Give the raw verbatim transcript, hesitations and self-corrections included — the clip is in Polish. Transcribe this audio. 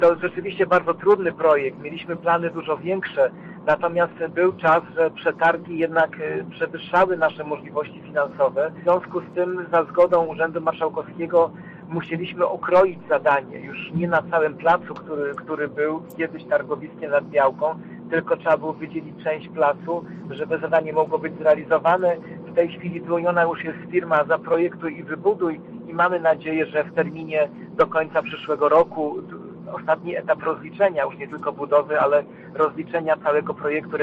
To rzeczywiście bardzo trudny projekt, mieliśmy plany dużo większe, natomiast był czas, że przetargi jednak przewyższały nasze możliwości finansowe. W związku z tym za zgodą Urzędu Marszałkowskiego musieliśmy okroić zadanie, już nie na całym placu, który, który był kiedyś targowiskiem nad Białką, tylko trzeba było wydzielić część placu, żeby zadanie mogło być zrealizowane. W tej chwili wyłoniona już jest firma Zaprojektuj i Wybuduj i mamy nadzieję, że w terminie do końca przyszłego roku ostatni etap rozliczenia, już nie tylko budowy, ale rozliczenia całego projektu